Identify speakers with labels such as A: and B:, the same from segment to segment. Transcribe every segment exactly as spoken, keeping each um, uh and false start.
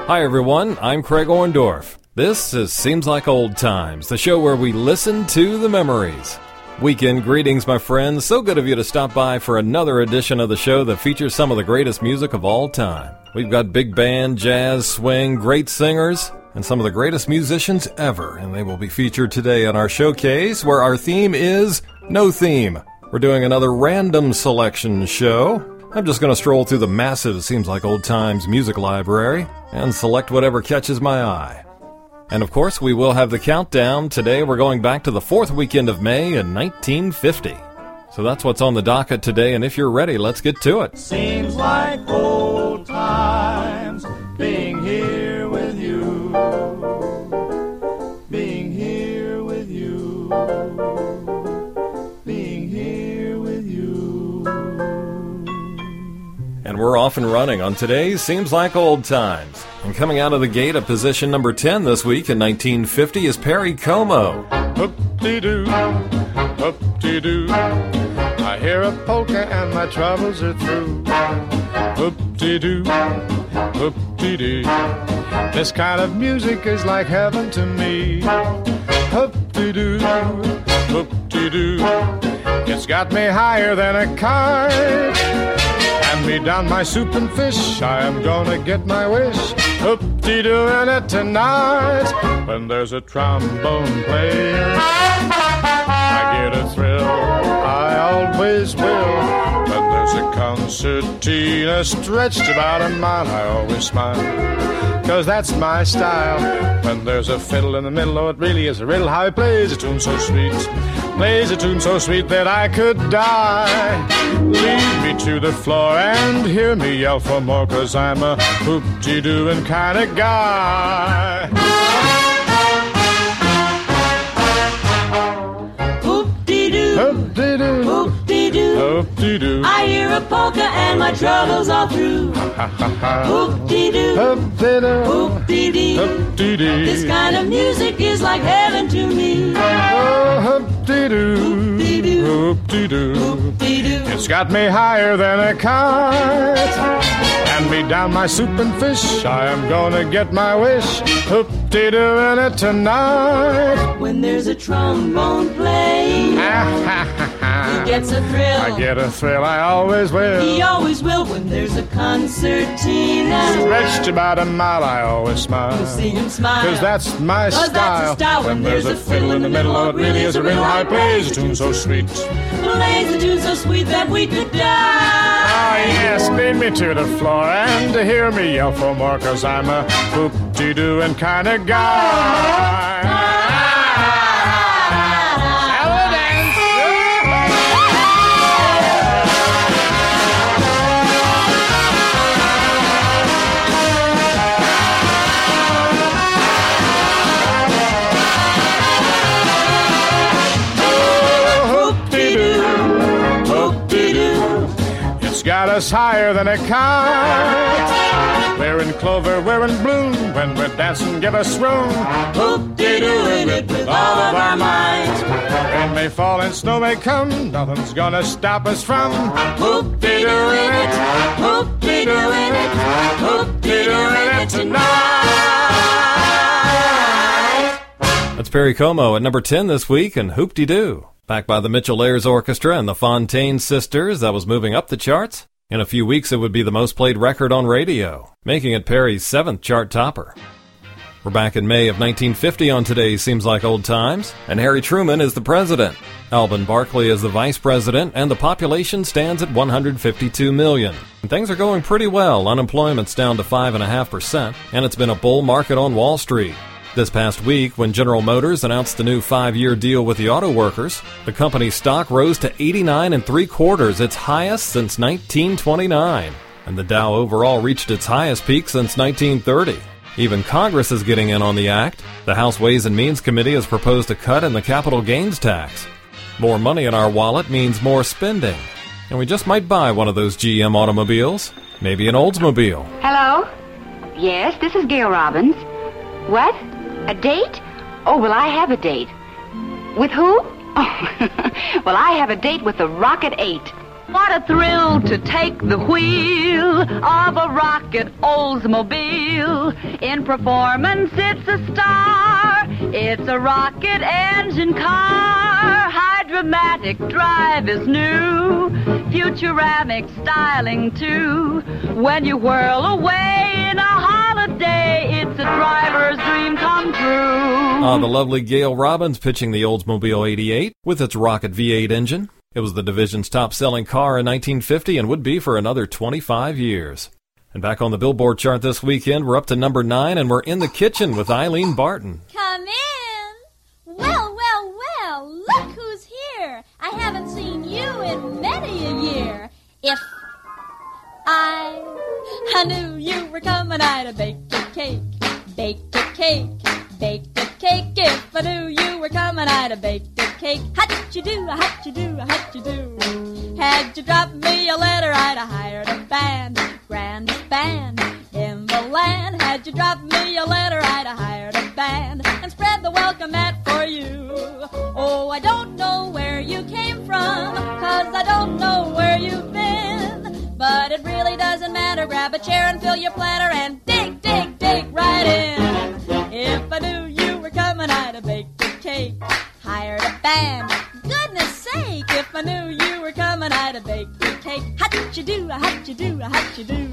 A: Hi everyone, I'm Craig Orndorff. This is Seems Like Old Times, the show where we listen to the memories. Weekend greetings, my friends. So good of you to stop by for another edition of the show that features some of the greatest music of all time. We've got big band, jazz, swing, great singers, and some of the greatest musicians ever, and they will be featured today on our showcase, where our theme is No Theme. We're doing another random selection show. I'm just going to stroll through the massive Seems Like Old Times music library and select whatever catches my eye. And of course, we will have the countdown. Today we're going back to the fourth weekend of May in nineteen fifty. So that's what's on the docket today, and if you're ready, let's get to it.
B: Seems like old times being here with you, being here with you, being here with you.
A: And we're off and running on today's Seems Like Old Times. And coming out of the gate at position number ten this week in nineteen fifty is Perry Como.
C: Hoop-dee-doo, hoop-dee-doo, I hear a polka and my troubles are through. Hoop-dee-doo, hoop-dee-dee, this kind of music is like heaven to me. Hoop-dee-doo, hoop-dee-doo, it's got me higher than a kite. Hand me down my soup and fish, I am gonna get my wish. Hoop-dee-dooing it tonight. When there's a trombone playing, I get a thrill, I always will. When there's a concertina stretched about a mile, I always smile, 'cause that's my style. When there's a fiddle in the middle, oh, it really is a riddle how he plays a tune so sweet, plays a tune so sweet that I could die. Lead me to the floor and hear me yell for more, 'cause I'm a hoop-dee-dooing kind of guy.
B: Hoop-dee-doo,
C: Hoop-dee-doo,
B: hoop-dee-doo,
C: hoop-dee-doo,
B: I hear a polka and my troubles are through. Hoop-dee-doo,
C: hoop-dee-doo,
B: hoop-dee-dee,
C: hoop-dee-dee,
B: this kind of music is like heaven to me.
C: oh, hoop-dee-doo,
B: Hoop-dee-doo,
C: hoop-dee-doo,
B: hoop-dee-doo.
C: it's got me higher than a kite. Hand me down my soup and fish, I am gonna get my wish. Hoop-dee-dooing it tonight.
B: When there's a trombone playing, he gets a thrill.
C: I get a thrill, I always
B: He
C: will.
B: always will. When there's a concertina,
C: Stretched about a mile, I always smile,
B: you'll see him smile.
C: 'cause that's my
B: 'Cause that's
C: style.
B: the style.
C: When there's a fiddle in the middle, oh, it really is a riddle how he plays a tune so sweet.
B: Plays a tune so sweet that we could die.
C: Ah, yes, lead me to the floor and hear me yell for more, 'cause I'm a hoop-dee-dooing kind of guy. Have a dance. Hoop-dee-doo, hoop-dee-doo, it's got us higher than a kite. We're in clover, we're in bloom. When we're dancing, give us room.
B: Hoop-dee-dooing it with all of our might.
C: Rain may fall and snow may come, nothing's gonna stop us from
B: Hoop-dee-dooing it, hoop-dee-dooing it, hoop-dee-dooing it tonight.
A: That's Perry Como at number ten this week, and Hoop-dee-doo. Backed by the Mitchell Ayers Orchestra and the Fontaine Sisters, that was moving up the charts. In a few weeks, it would be the most played record on radio, making it Perry's seventh chart topper. We're back in May of nineteen fifty on today's Seems Like Old Times, and Harry Truman is the president. Alban Barkley is the vice president, and the population stands at one hundred fifty-two million. And things are going pretty well. Unemployment's down to five point five percent, and it's been a bull market on Wall Street. This past week, when General Motors announced the new five-year deal with the auto workers, the company's stock rose to eighty-nine and three quarters, its highest since nineteen twenty-nine. And the Dow overall reached its highest peak since nineteen thirty. Even Congress is getting in on the act. The House Ways and Means Committee has proposed a cut in the capital gains tax. More money in our wallet means more spending. And we just might buy one of those G M automobiles. Maybe an Oldsmobile.
D: Hello? Yes, this is Gail Robbins. What? A date? Oh, well, I have a date. With who? Oh, well, I have a date with the Rocket eight.
E: What a thrill to take the wheel of a rocket Oldsmobile. In performance, it's a star. It's a rocket engine car. Hydromatic drive is new. Futuramic styling, too. When you whirl away in a holiday, it's a driver's dream come true.
A: Ah, the lovely Gail Robbins pitching the Oldsmobile eighty-eight with its rocket V eight engine. It was the division's top-selling car in nineteen fifty and would be for another twenty-five years. And back on the Billboard chart this weekend, we're up to number nine, and we're in the kitchen with Eileen Barton.
F: Come in. Well, well, well, look who's here. I haven't seen you in many a year. If I, I knew you were coming, I'd have baked a cake, baked a cake, baked a cake. If I knew you were coming, I'd have baked a cake. How'd you do, how'd you do, how'd you do? Had you dropped me a letter, I'd have hired a band, grandest band in the land. Had you dropped me a letter, I'd have hired a band and spread the welcome mat for you. Oh, I don't know where you came from, 'cause I don't know where you've been. But it really doesn't matter. Grab a chair and fill your platter and dig, dig, dig right in. If I knew you were coming, I'd have baked a cake, hired a band. Goodness sake, if I knew you were coming, I'd have baked a cake. How'd you do, how'd you do, how'd you do?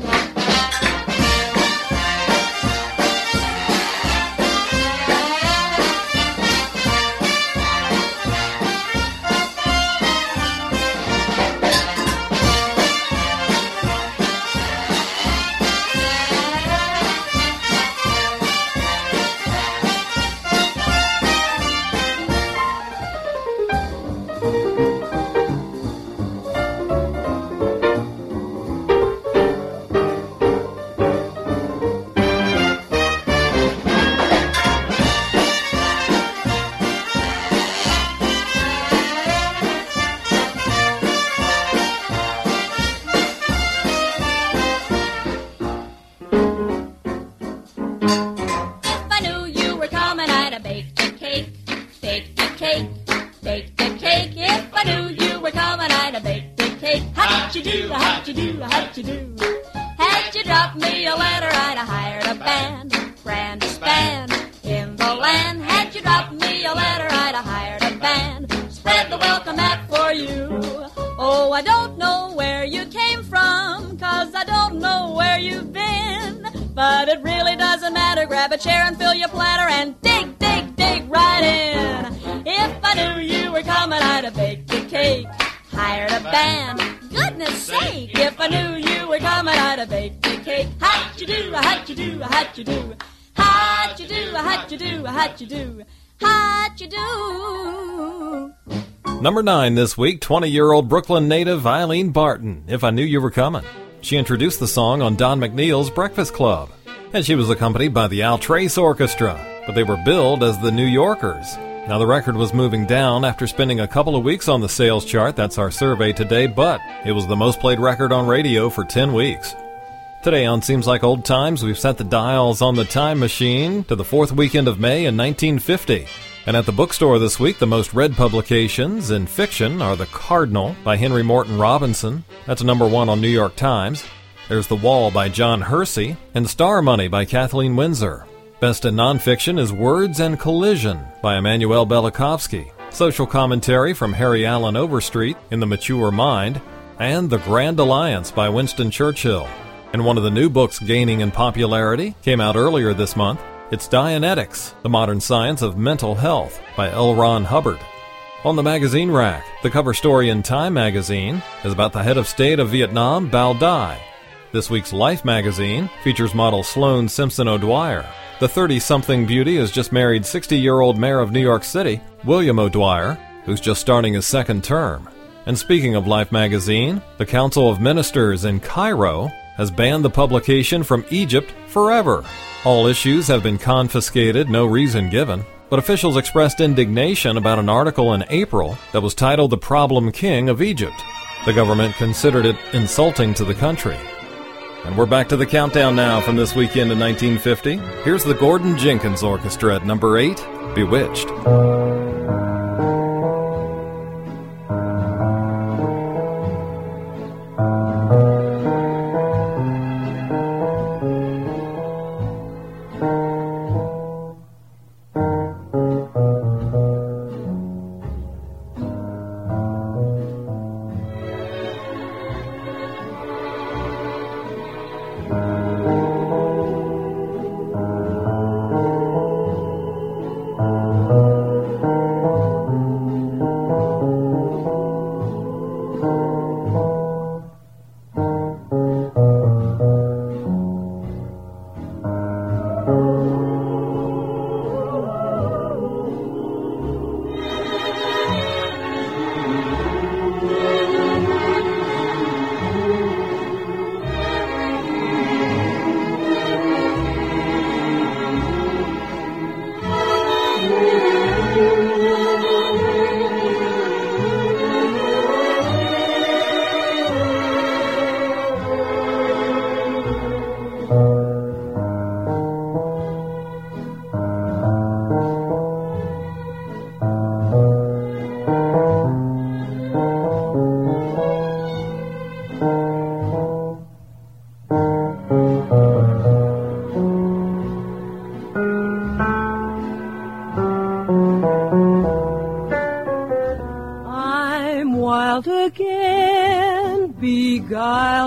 A: Number nine this week, twenty-year-old Brooklyn native Eileen Barton, If I Knew You Were Coming. She introduced the song on Don McNeil's Breakfast Club, and she was accompanied by the Al Trace Orchestra, but they were billed as the New Yorkers. Now, the record was moving down after spending a couple of weeks on the sales chart, that's our survey today, but it was the most played record on radio for ten weeks. Today on Seems Like Old Times, we've set the dials on the time machine to the fourth weekend of May in nineteen fifty. And at the bookstore this week, the most read publications in fiction are The Cardinal by Henry Morton Robinson. That's number one on New York Times. There's The Wall by John Hersey and Star Money by Kathleen Winsor. Best in nonfiction is Words and Collision by Emmanuel Belikovsky. Social commentary from Harry Allen Overstreet in The Mature Mind. And The Grand Alliance by Winston Churchill. And one of the new books gaining in popularity came out earlier this month. It's Dianetics, The Modern Science of Mental Health by L. Ron Hubbard. On the magazine rack, the cover story in Time magazine is about the head of state of Vietnam, Bao Dai. This week's Life magazine features model Sloane Simpson O'Dwyer. The thirty-something beauty has just married sixty-year-old mayor of New York City, William O'Dwyer, who's just starting his second term. And speaking of Life magazine, the Council of Ministers in Cairo has banned the publication from Egypt forever. All issues have been confiscated, no reason given, but officials expressed indignation about an article in April that was titled The Problem King of Egypt. The government considered it insulting to the country. And we're back to the countdown now from this weekend in nineteen fifty. Here's the Gordon Jenkins Orchestra at number eight, Bewitched.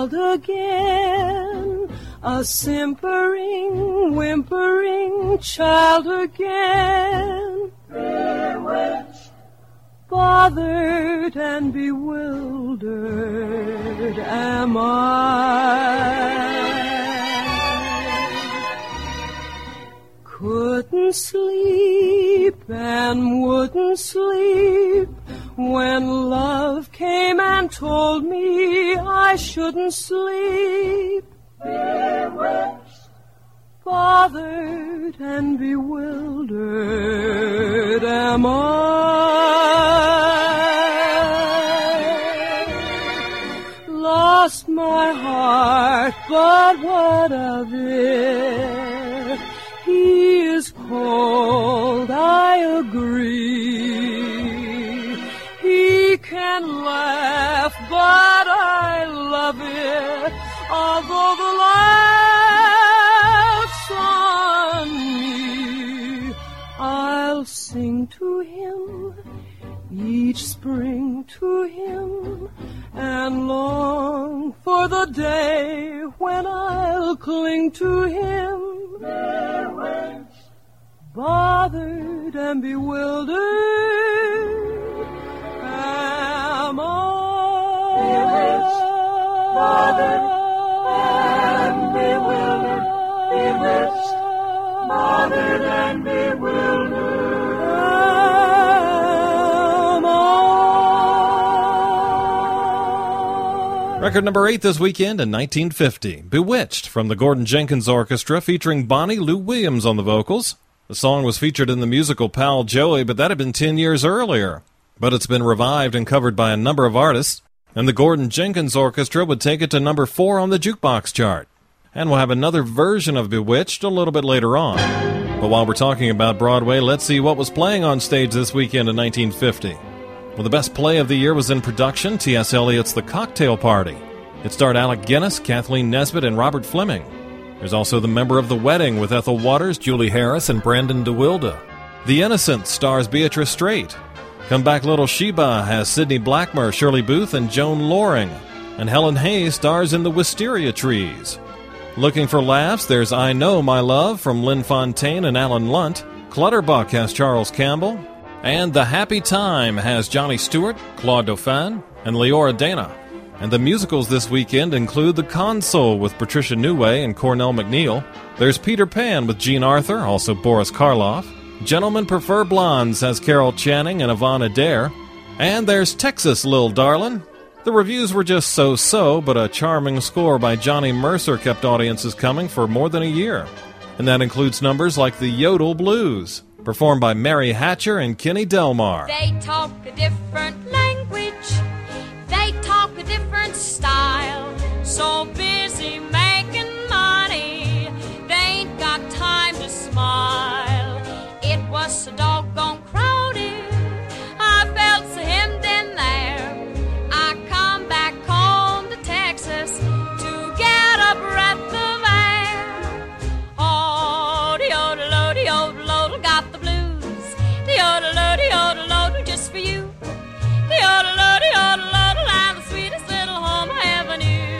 G: child again, a simpering, whimpering child again. Bewitched, bothered and bewildered am I. Couldn't sleep and wouldn't sleep when love came and told me I shouldn't sleep. Bewitched, bothered and bewildered am I. Lost my heart, but what of it? He is cold, I agree. He can laugh, but I love it, although the laugh's on me. I'll sing to him, each spring to him, and long for the day when I'll cling to him. Bewitched, bothered and bewildered am I. Bewitched, bothered and bewildered, bewitched, bothered and bewildered am I.
A: Record number eight this weekend in nineteen fifty, Bewitched, from the Gordon Jenkins Orchestra, featuring Bonnie Lou Williams on the vocals. The song was featured in the musical Pal Joey, but that had been ten years earlier. But it's been revived and covered by a number of artists, and the Gordon Jenkins Orchestra would take it to number four on the jukebox chart. And we'll have another version of Bewitched a little bit later on. But while we're talking about Broadway, let's see what was playing on stage this weekend in nineteen fifty. Well, the best play of the year was in production, T S. Eliot's The Cocktail Party. It starred Alec Guinness, Kathleen Nesbitt, and Robert Fleming. There's also The Member of the Wedding with Ethel Waters, Julie Harris, and Brandon DeWilde. The Innocents stars Beatrice Straight. Come Back Little Sheba has Sidney Blackmer, Shirley Booth, and Joan Loring. And Helen Hayes stars in The Wisteria Trees. Looking for laughs, there's I Know My Love from Lynn Fontaine and Alan Lunt. Clutterbuck has Charles Campbell. And The Happy Time has Johnny Stewart, Claude Dauphin, and Leora Dana. And the musicals this weekend include The Consul with Patricia Neway and Cornell McNeil. There's Peter Pan with Jean Arthur, also Boris Karloff. Gentlemen Prefer Blondes has Carol Channing and Yvonne Adair. And there's Texas, Lil Darlin'. The reviews were just so-so, but a charming score by Johnny Mercer kept audiences coming for more than a year. And that includes numbers like the Yodel Blues, performed by Mary Hatcher and Kenny Delmar.
H: They talk a different language. They talk a different style. So busy making money, they ain't got time to smile. It was so doggone crowded, I felt so hemmed in there. I come back home to Texas to get a breath of air. Oh, the yodel, the yodel, got the blues. The yodel, the yodel, just for you. The yodel, the yodel, and the sweetest little home I ever knew.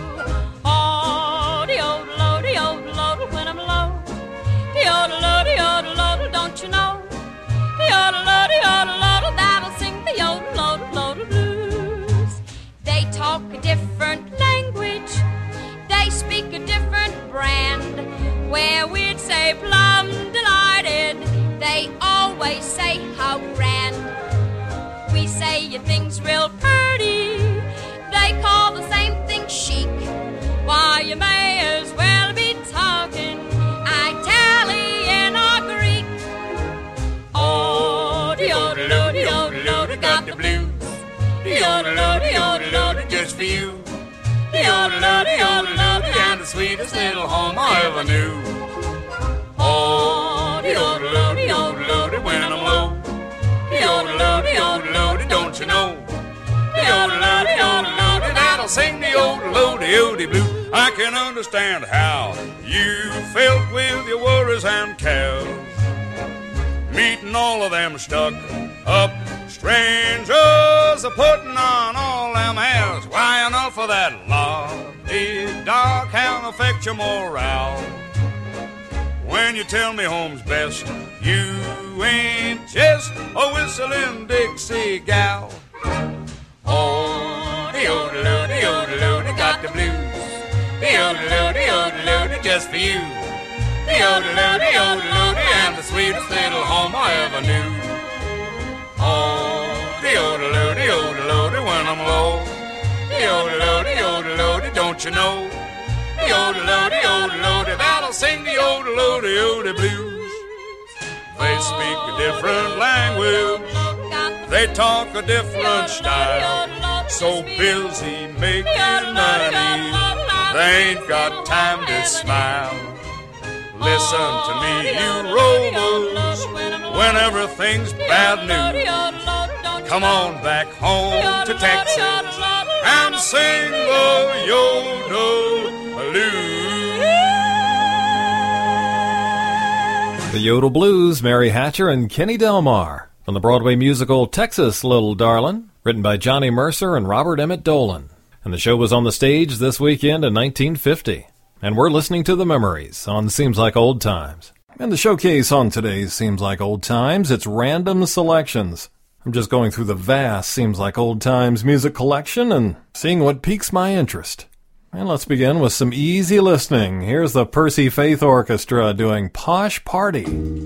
H: Oh, the yodel, the yodel, when I'm low. The yodel, the yodel, don't you know? The yodel, the yodel, that'll sing the yodel, yodel, yodel blues. They talk a different language. They speak a different brand. Where we'd say plum delighted, they always say how grand. We say your thing's real pretty, they call the same thing chic. Why, you may as well be talking Italian or Greek. Oh, the yodel, the yodel, got the blues. The yodel, the yodel, just for you. The yodel, the yodel, and the sweetest little home I ever knew. Oh, the yodel, the yodel, when I'm low. The yodel, the yodel, don't you know? The yodel, the yodel, that'll sing the yodel, the yodel blue. I can understand how you felt with your worries and cares, meeting all of them stuck up
I: Strangers are putting on all them airs. Why, enough of that la-dee-da can't affect your morale. When you tell me home's best, you ain't just a whistling Dixie gal. Oh, the oodaloo, the oodaloo, they got the blues. The oodaloo, the oodaloo, they just for you. The oodaloo, the oodaloo, and the sweetest little home I ever knew. Oh, the oodaloo, the oodaloo, when I'm low. The oodaloo, the oodaloo, don't you know? The oodaloo, the oodaloo, that'll sing the oodaloo, the oodaloo blues. They speak a different language, they talk a different style. So busy making money, they ain't got time to smile. Listen to me, you rovers, when everything's bad news. Come on back home to Texas and sing the Yodel Blues.
A: The Yodel Blues, Mary Hatcher and Kenny Delmar, from the Broadway musical Texas, Little Darlin', written by Johnny Mercer and Robert Emmett Dolan. And the show was on the stage this weekend in nineteen fifty. And we're listening to the memories on Seems Like Old Times. And the showcase on today's Seems Like Old Times, it's random selections. I'm just going through the vast Seems Like Old Times music collection and seeing what piques my interest. And let's begin with some easy listening. Here's the Percy Faith Orchestra doing Posh Party.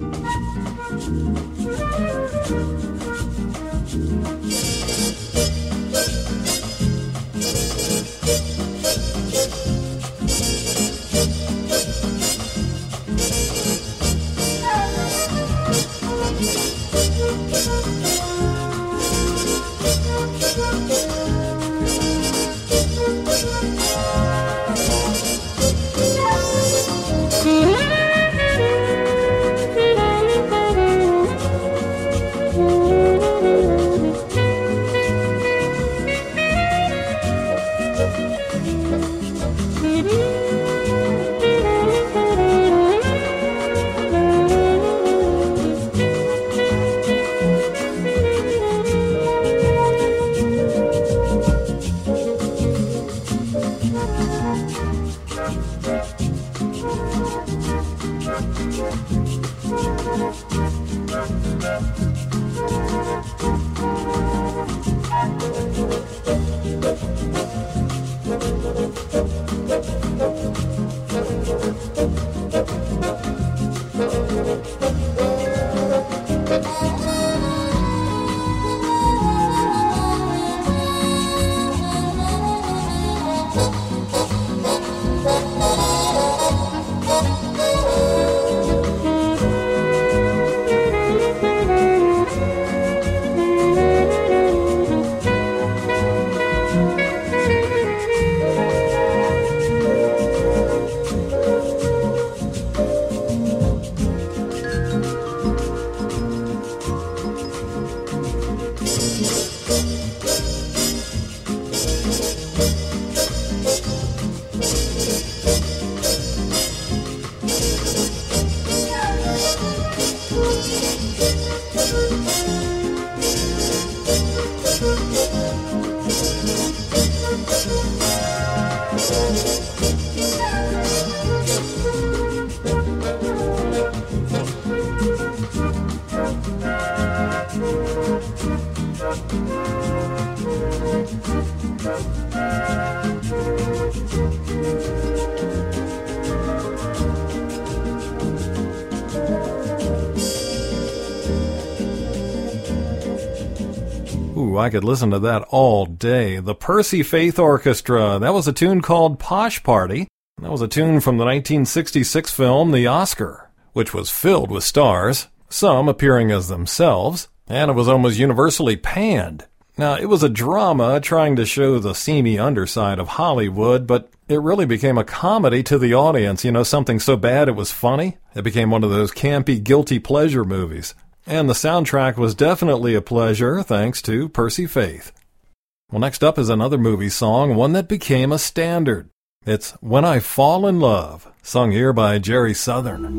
A: Ooh, I could listen to that all day. The Percy Faith Orchestra. That was a tune called Posh Party. That was a tune from the nineteen sixty-six film The Oscar, which was filled with stars, some appearing as themselves, and it was almost universally panned. Now, it was a drama trying to show the seamy underside of Hollywood, but it really became a comedy to the audience. You know, something so bad it was funny. It became one of those campy, guilty pleasure movies. And the soundtrack was definitely a pleasure, thanks to Percy Faith. Well, next up is another movie song, one that became a standard. It's When I Fall in Love, sung here by Jerry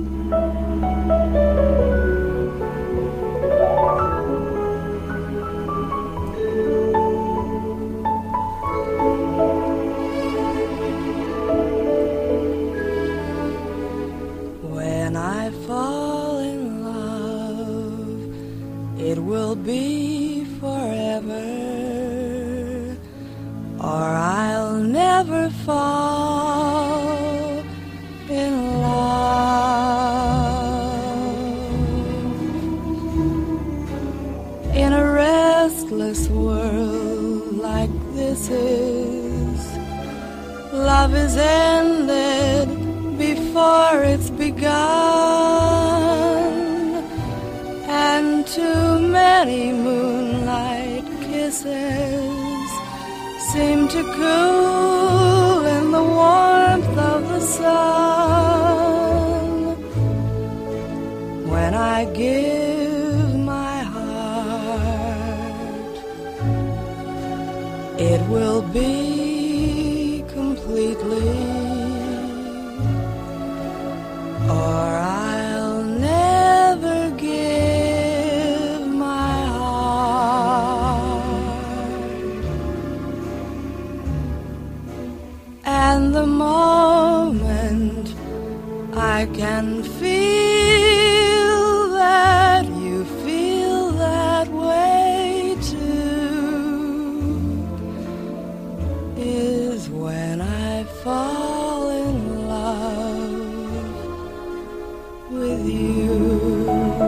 A: Southern.
J: kisses. Love is ended before it's begun, and too many moonlight kisses seem to cool in the warmth of the sun. When I give my heart, it will be completely, or I'll never give my heart. And the moment I can feel that you feel that way too is when I fall in love with you.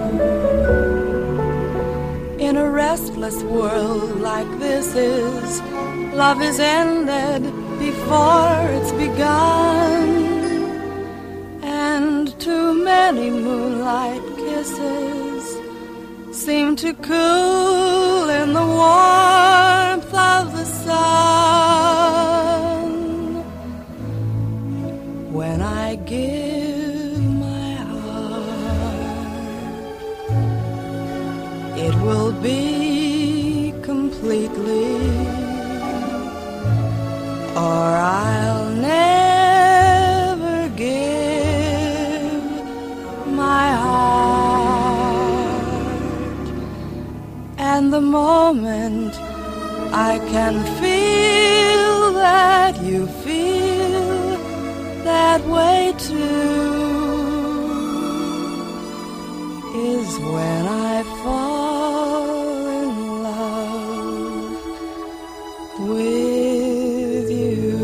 J: In a restless world like this is, love is ended before it's begun, and too many moonlight kisses seem to cool in the warmth of the sun. When I give my heart, it will be completely, or I'll never give my heart. And the moment I can feel that you feel that way too is when I fall in love with you.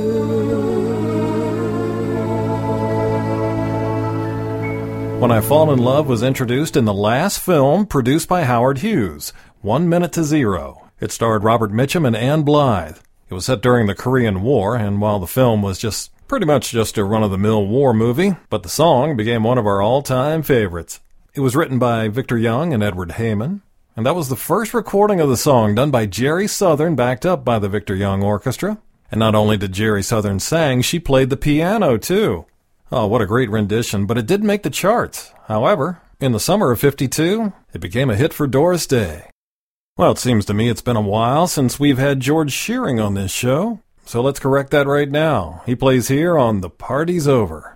A: When I Fall in Love was introduced in the last film produced by Howard Hughes, One Minute to Zero. It starred Robert Mitchum and Ann Blythe. It was set during the Korean War, and while the film was just pretty much just a run-of-the-mill war movie, but the song became one of our all-time favorites. It was written by Victor Young and Edward Heyman, and that was the first recording of the song done by Jerry Southern, backed up by the Victor Young Orchestra. And not only did Jerry Southern sing, she played the piano, too. Oh, what a great rendition, but it did make the charts. However, in the summer of fifty-two, it became a hit for Doris Day. Well, it seems to me it's been a while since we've had George Shearing on this show, so let's correct that right now. He plays here on The Party's Over.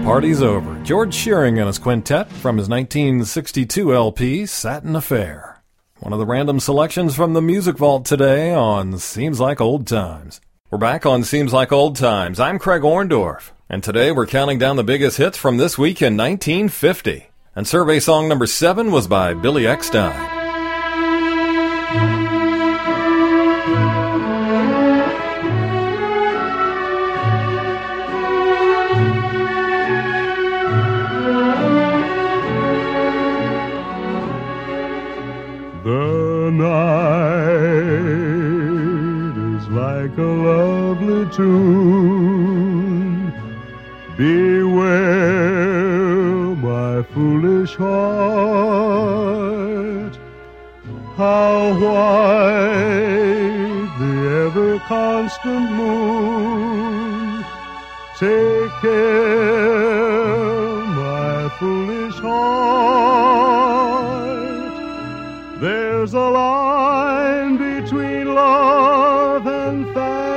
A: party's over. George Shearing and his quintet from his nineteen sixty-two L P, Satin Affair. One of the random selections from the Music Vault today on Seems Like Old Times. We're back on Seems Like Old Times. I'm Craig Orndorff, and today we're counting down the biggest hits from this week in nineteen fifty. And survey song number seven was by Billy Eckstine.
C: The night is like a lovely tune. Beware, my foolish heart, how white the ever-constant moon. Take care, my foolish heart. There's a line between love and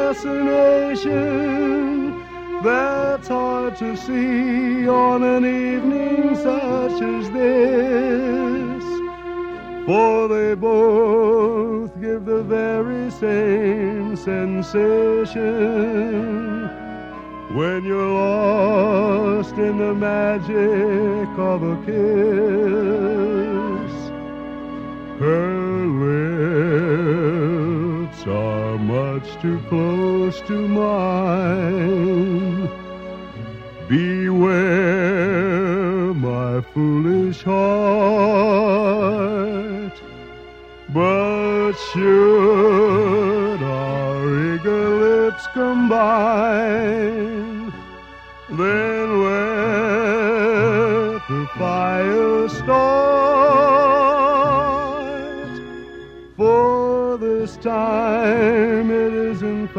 C: fascination that's hard to see on an evening such as this. For they both give the very same sensation when you're lost in the magic of a kiss. Her lips are much too close to mine. Beware, my foolish heart. But should our eager lips combine, then let the fire start. For this time it isn't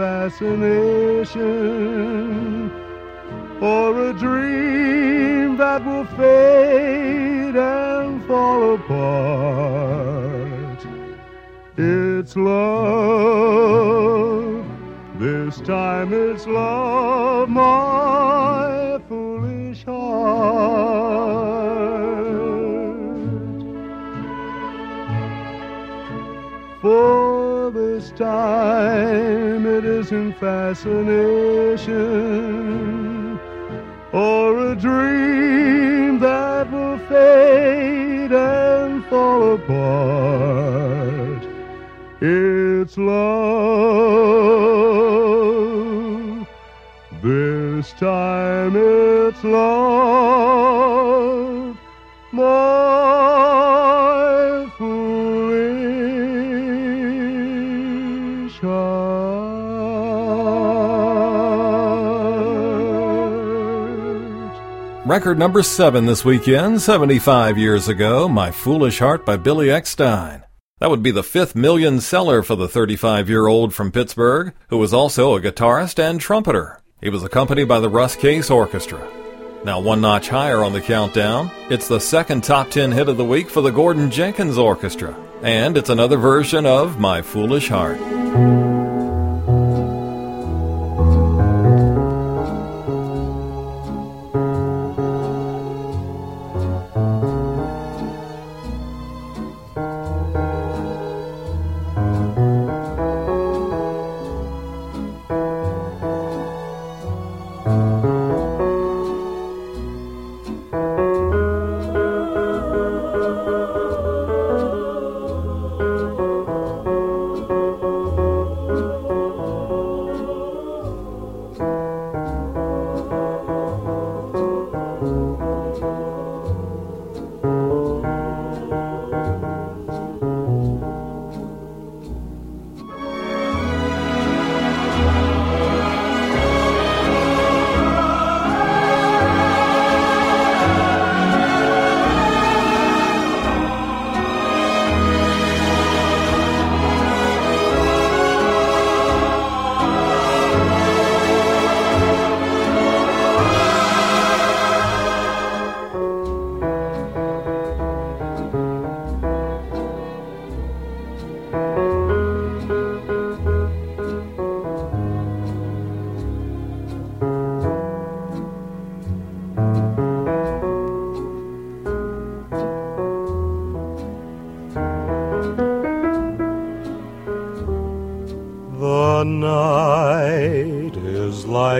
C: fascination or a dream that will fade and fall apart. It's love. This time it's love, my foolish heart. For this time it isn't fascination or a dream that will fade and fall apart. It's love. This time it's love, my foolish heart.
A: Record number seven this weekend, seventy-five years ago, My Foolish Heart by Billy Eckstine. That would be the fifth million seller for the thirty-five-year-old from Pittsburgh, who was also a guitarist and trumpeter. He was accompanied by the Russ Case Orchestra. Now one notch higher on the countdown, it's the second top ten hit of the week for the Gordon Jenkins Orchestra. And it's another version of My Foolish Heart.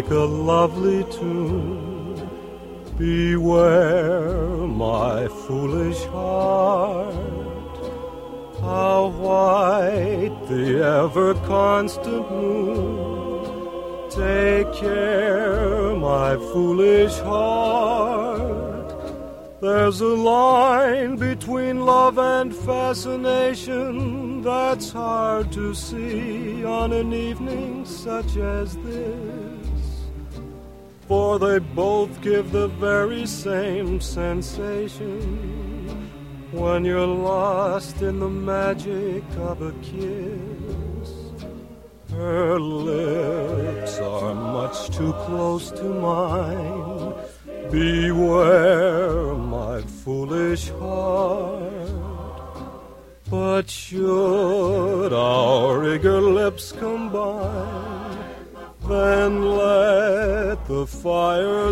B: like a lovely tune. Beware, my foolish heart, how white the ever-constant moon. Take care, my foolish heart, there's a line between love and fascination that's hard to see on an evening such as this. For they both give the very same sensation when you're lost in the magic of a kiss. Her lips are much too close to mine. Beware, my foolish heart. But should our eager lips combine, then let the fire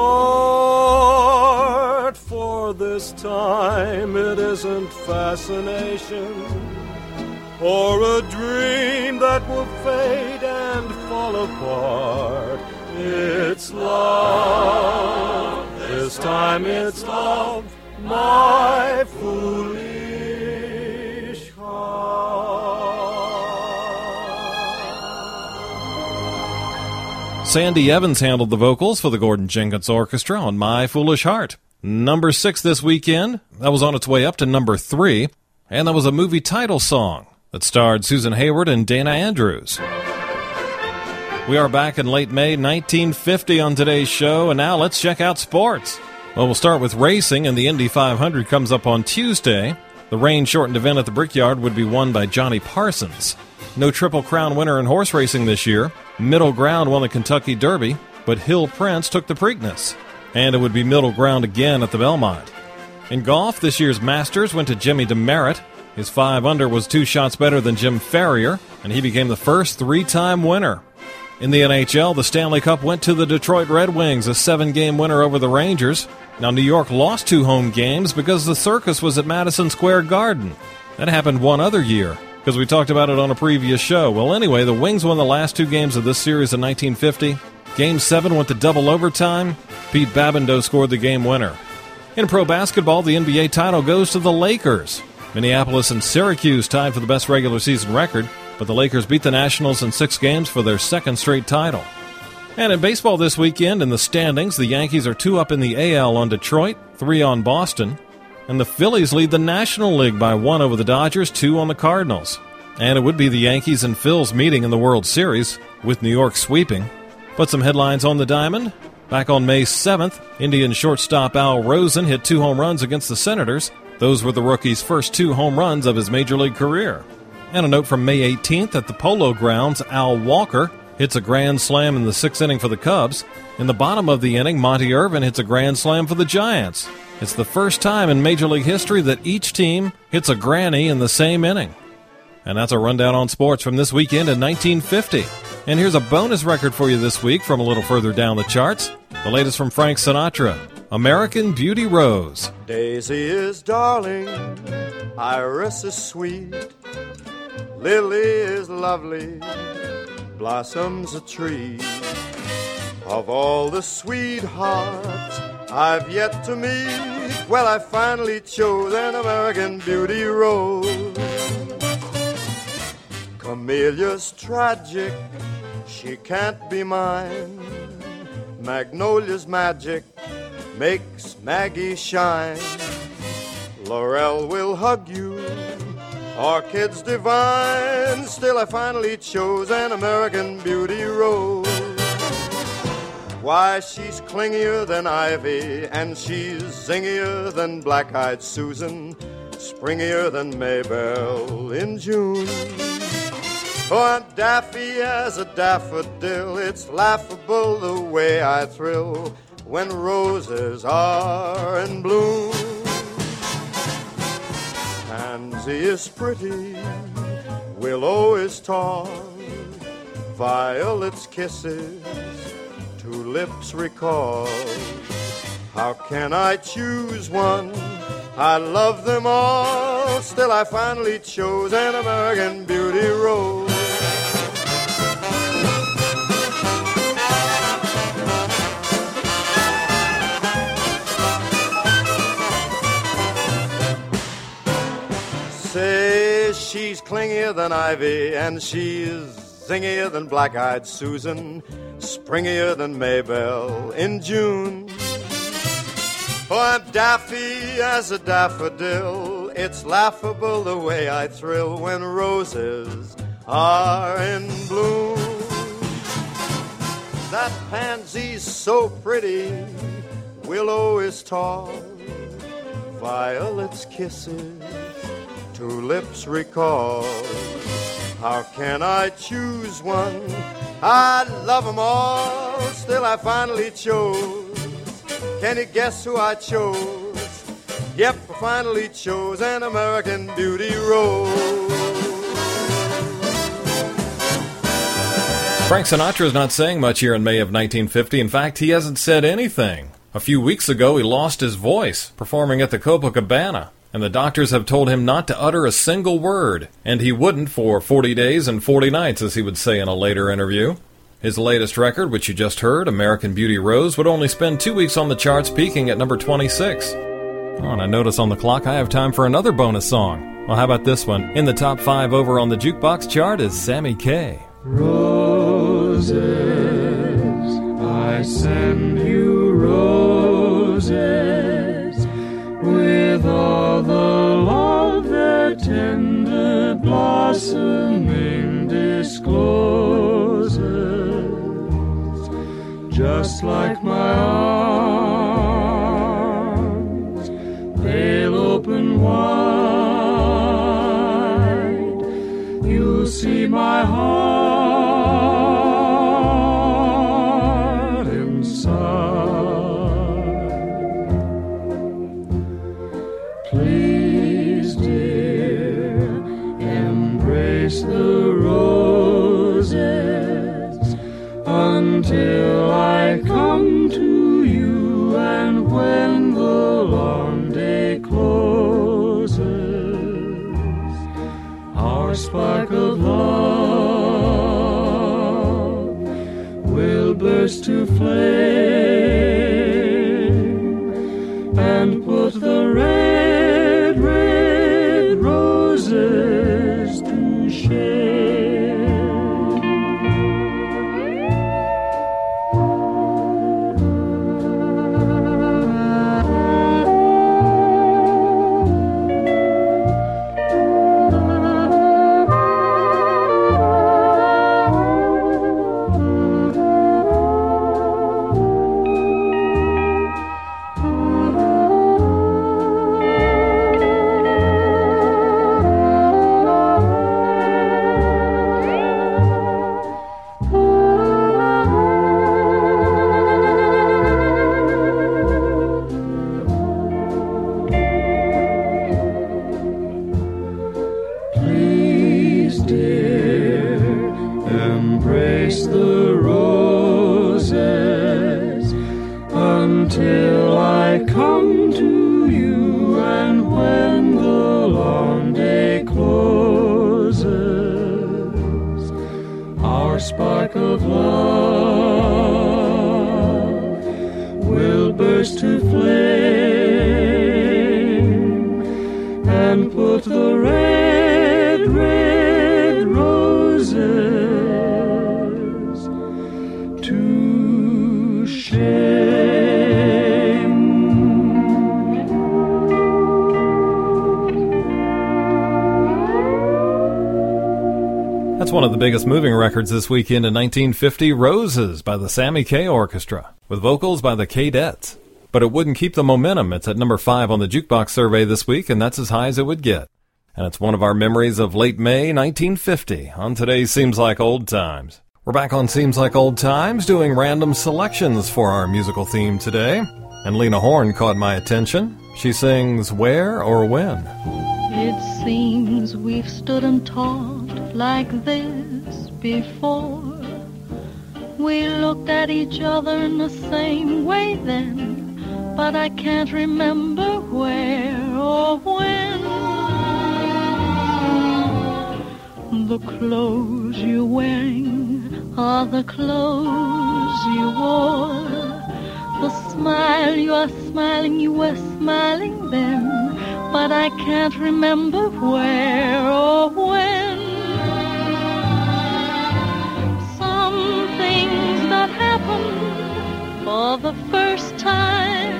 B: start. For this time it isn't fascination or a dream that will fade and fall apart. It's love, this time it's love, my foolish heart.
A: Sandy Evans handled the vocals for the Gordon Jenkins Orchestra on My Foolish Heart. Number six this weekend, that was on its way up to number three, and that was a movie title song that starred Susan Hayward and Dana Andrews. We are back in late May nineteen fifty on today's show, and now let's check out sports. Well, we'll start with racing, and the Indy five hundred comes up on Tuesday. The rain-shortened event at the Brickyard would be won by Johnny Parsons. No Triple Crown winner in horse racing this year. Middle Ground won the Kentucky Derby, but Hill Prince took the Preakness. And it would be Middle Ground again at the Belmont. In golf, this year's Masters went to Jimmy DeMerit. His five under was two shots better than Jim Ferrier, and he became the first three-time winner. In the N H L, the Stanley Cup went to the Detroit Red Wings, a seven-game winner over the Rangers. Now, New York lost two home games because the circus was at Madison Square Garden. That happened one other year, because we talked about it on a previous show. Well, anyway, the Wings won the last two games of this series in nineteen fifty. Game seven went to double overtime. Pete Babindeau scored the game winner. In pro basketball, the N B A title goes to the Lakers. Minneapolis and Syracuse tied for the best regular season record, but the Lakers beat the Nationals in six games for their second straight title. And in baseball this weekend, in the standings, the Yankees are two up in the A L on Detroit, three on Boston, and the Phillies lead the National League by one over the Dodgers, two on the Cardinals. And it would be the Yankees and Phils meeting in the World Series, with New York sweeping. But some headlines on the diamond. Back on May seventh, Indian shortstop Al Rosen hit two home runs against the Senators. Those were the rookie's first two home runs of his major league career. And a note from May eighteenth, at the Polo Grounds, Al Walker hits a grand slam in the sixth inning for the Cubs. In the bottom of the inning, Monty Irvin hits a grand slam for the Giants. It's the first time in Major League history that each team hits a granny in the same inning. And that's a rundown on sports from this weekend in nineteen fifty. And here's a bonus record for you this week from a little further down the charts. The latest from Frank Sinatra, American Beauty Rose.
B: Daisy is darling, Iris is sweet, Lily is lovely, Blossom's a tree. Of all the sweethearts I've yet to meet, well, I finally chose an American Beauty Rose. Camelia's tragic, she can't be mine. Magnolia's magic makes Maggie shine. Laurel will hug you, orchids divine. Still I finally chose an American Beauty Rose. Why, she's clingier than ivy, and she's zingier than black-eyed Susan, springier than Maybelle in June. Oh, Aunt Daffy as a daffodil, it's laughable the way I thrill when roses are in bloom. Pansy is pretty, willow is tall, violet's kisses to lips recall. How can I choose one? I love them all. Still I finally chose an American Beauty Rose. she's clingier than ivy, and she's zingier than black-eyed Susan, springier than Maybelle in June. Oh, I'm daffy as a daffodil. It's laughable the way I thrill when roses are in bloom. That pansy's so pretty, willow is tall, violet's kisses, tulips recall. How can I choose one? I love 'em all, still I finally chose. Can you guess who I chose? Yep, I finally chose an American Beauty rose.
A: Frank Sinatra's not saying much here in May of nineteen fifty. In fact, he hasn't said anything. A few weeks ago, he lost his voice performing at the Copacabana, and the doctors have told him not to utter a single word, and he wouldn't for forty days and forty nights, as he would say in a later interview. His latest record, which you just heard, American Beauty Rose, would only spend two weeks on the charts, peaking at number twenty-six. Oh, and I notice on the clock I have time for another bonus song. Well, how about this one? In the top five over on the jukebox chart is Sammy Kaye.
G: Roses, I send you roses, with all the love that tender blossoming discloses, just like my arms, they'll open wide, you'll see my heart the roses until I come to you, and when the long day closes, our spark of love will burst to flame and put the red, red roses to shame. Until I come to you, and when the long day closes, our spark of love will burst to flame and put the red, red roses to shame.
A: That's one of the biggest moving records this weekend in nineteen fifty, Roses by the Sammy Kaye Orchestra, with vocals by the Cadettes. But it wouldn't keep the momentum. It's at number five on the Jukebox survey this week, and that's as high as it would get. And it's one of our memories of late May nineteen fifty on today's Seems Like Old Times. We're back on Seems Like Old Times doing random selections for our musical theme today. And Lena Horne caught my attention. She sings Where or When?
K: It seems we've stood and talked like this before. We looked at each other in the same way then, but I can't remember where or when. The clothes you're wearing are the clothes you wore. The smile you are smiling, you were smiling then, but I can't remember where or when. Some things that happen for the first time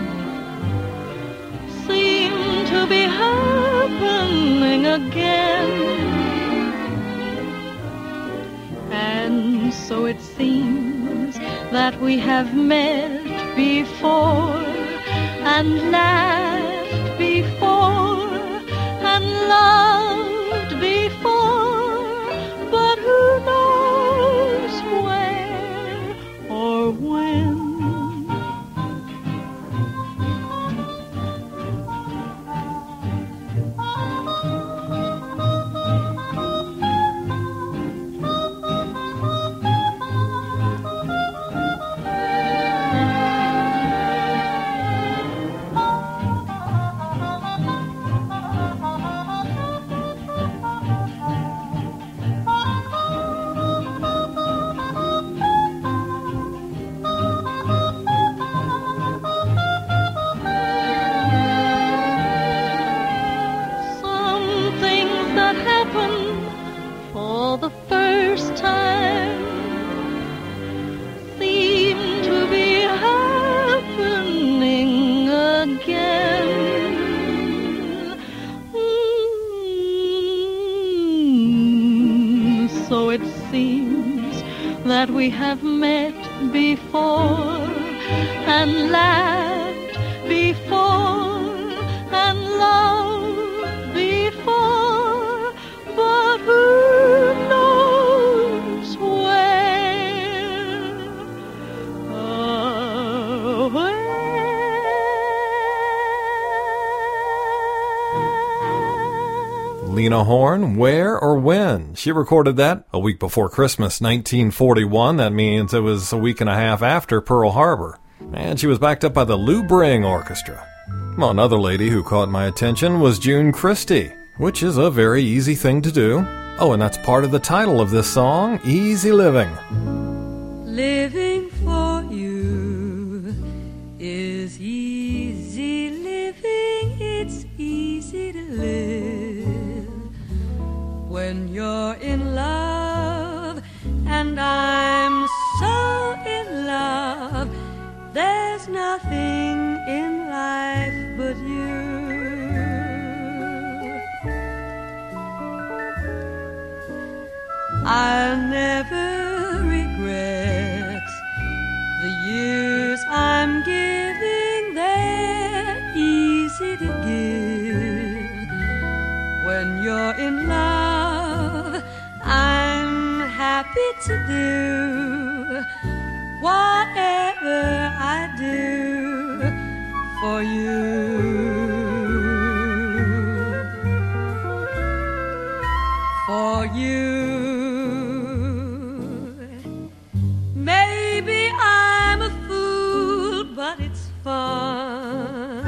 K: seem to be happening again. And so it seems that we have met before and laughed before and loved before, but who knows where or when. That we have met before and laughed before and loved before, but who knows where, oh, where.
A: Lena Horne, Where or When? She recorded that a week before Christmas, nineteen forty-one. That means it was a week and a half after Pearl Harbor. And she was backed up by the Lou Bring Orchestra. Well, another lady who caught my attention was June Christy, which is a very easy thing to do. Oh, and that's part of the title of this song, Easy Living.
J: Living for you is easy living, it's easy to live. When you're in love, and I'm so in love, there's nothing in life but you. I'll never regret the years I'm giving, they're easy to give. When you're in love, I'm happy to do whatever I do for you. For you. Maybe I'm a fool, but it's fun.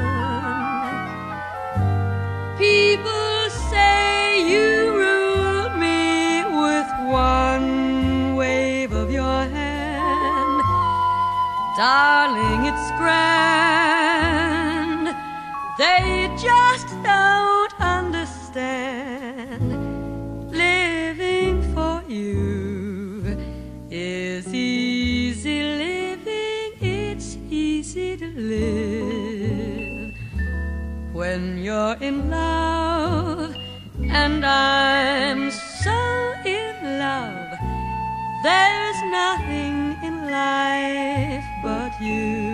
J: People say you rule me with one wave of your hand. Darling, it's grand. They just don't understand. Living for you is easy living, it's easy to live. When you're in love, and I'm so in love, there's nothing in life but you.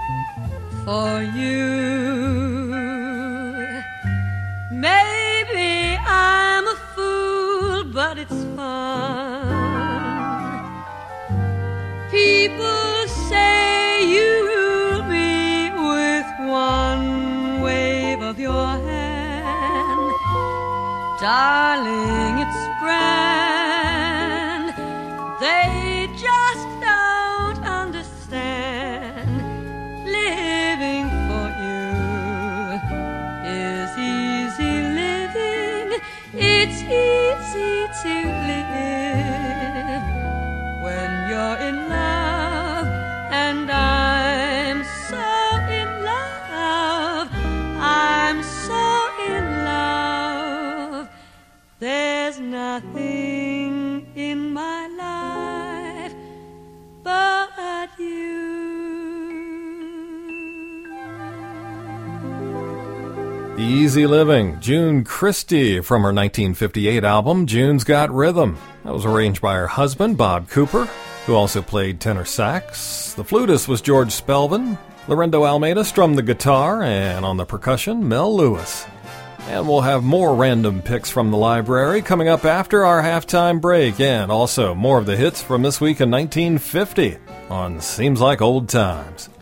J: for you. Maybe I'm a fool, but it's fun. People say you'll be with one wave of your hand. Darling, it's grand. They just don't understand. Living for you is easy living. It's easy to live when you're in love, and I'm so in love. I'm so in love. There's nothing in my life but you.
A: Easy Living, June Christy, from her nineteen fifty-eight album, June's Got Rhythm. That was arranged by her husband, Bob Cooper, who also played tenor sax. The flutist was George Spelvin. Lorendo Almeida strummed the guitar, and on the percussion, Mel Lewis. And we'll have more random picks from the library coming up after our halftime break, and also more of the hits from this week in nineteen fifty on Seems Like Old Times.